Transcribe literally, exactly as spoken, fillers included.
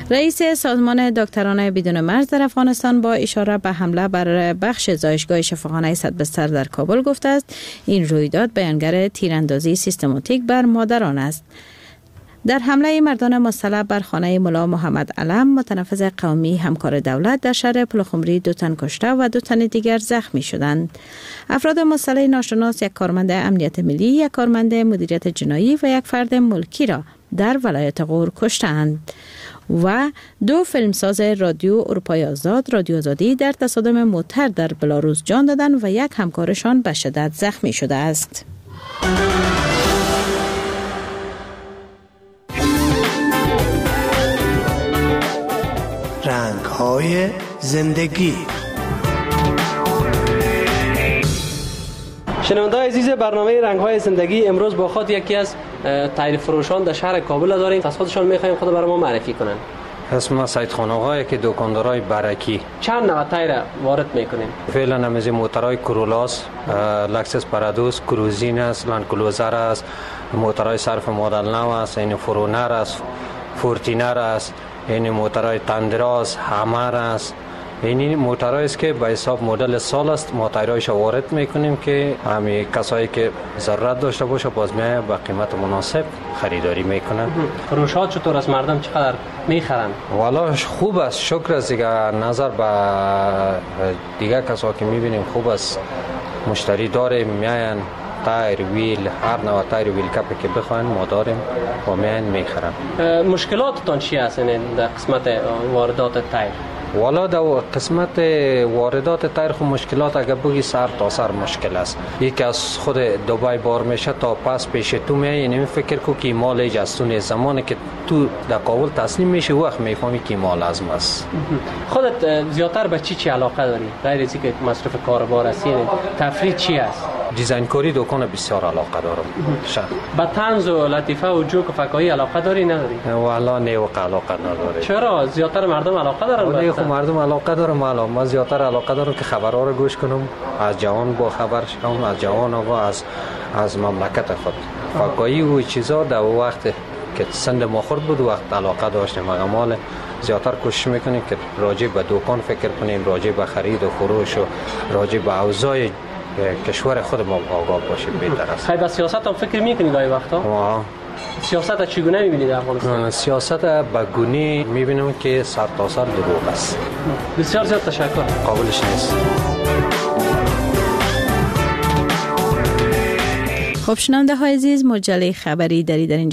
رئیس سازمان دکتران بدون مرز در افغانستان با اشاره به حمله بر بخش زایشگاه شفاخانه صد بستر در کابل گفته است این رویداد بیانگر تیراندازی سیستماتیک بر مادران است. در حمله مردان مسلح بر خانه ملا محمد علم، متنفذ قومی همکار دولت در شهر پلخمری، دو تن کشته و دو تن دیگر زخمی شدند. افراد مسلح ناشناس یک کارمند امنیت ملی، یک کارمند مدیریت جنایی و یک فرد ملکی را در ولایت غور کشتند و دو فیلمساز رادیو اروپای آزاد رادیو آزادی در تصادم موتر در بلاروس جان دادند و یک همکارشان به شدت زخمی شده است. رنگ‌های زندگی. شنونده‌های عزیز برنامه رنگ‌های زندگی، امروز با خود یکی از تایر فروشان در شهر کابل داریم. از خودشان می‌خوایم خود برای ما معرفی کنن. اسم سید خان آقا که دکاندارای برکی. چند نوع تایر وارد می‌کنیم؟ فعلا نمیز موتورای کرولاس، لکسس پارادوس، کروزین است، لند کلوزر است، موتورای صرف مدل نو است، این فرونر است، فورتینر است، این موتورای تندراز، همر است. این موتورایی است که به حساب مدل سال است، ما تایرایش وارد میکنیم که همین کسایی که ضرورت داشته باشه باز میای با قیمت مناسب خریداری میکنن. فروشات چطور است؟ مردم چقدر میخرن؟ والا خوب است، شکر است دیگه. نظر به دیگه کسا که میبینیم خوب است، مشتری داره، میاین تایر ویل، هر نوع تایر ویل کپی که بخواین ما داریم و میاین میخرن. مشکلاتتان چی هست در قسمت واردات تایر؟ والا در قسمت واردات تایر خو مشکلات اگر بگی سر تا سر مشکل است. یکی از خود دبی بار میشه تا پس پیش تو میای، یعنی فکر کو که مال ایجاستون زمانی که تو در کابل تسلیم میشه وقت میفهمی که مال از ماست. خودت زیادتر به چی چی علاقه داری؟ غیر از اینکه مصرف کاربار هستی، تفریح چی است؟ دیزاین کاری دکان بسیار علاقه دارم. شد. به طنز و لطیفه و جوک و فکاهی علاقه داری نداری؟ والا نه و علاقه نداره. چرا؟ زیادتر مردم علاقه دارن. ولی خب مردم علاقه دارم، معلوم من زیادتر علاقه دارم که خبرها رو گوش کنم، از جوان با خبر شوم، از جوان و از از مملکت خود. فکاهی و چیزا در وقت که سند ما خورد بود وقت علاقه داشتیم، مال زیادتر کوشش میکنیم که راجع به دکان فکر کنیم، راجع به خرید و فروش و راجع به اوضاع کشور خود ما آگاه باشیم بهتر است. خیلی به سیاست هم فکر میکنید گاهی وقتا؟ سیاست چگونه میبینید در افغانستان؟ سیاست به گونه میبینم که سر تا سر دروغ است. بسیار زیاد تشکر. قابلش نیست. خب شنونده های عزیز، مجله خبری داری در اینجا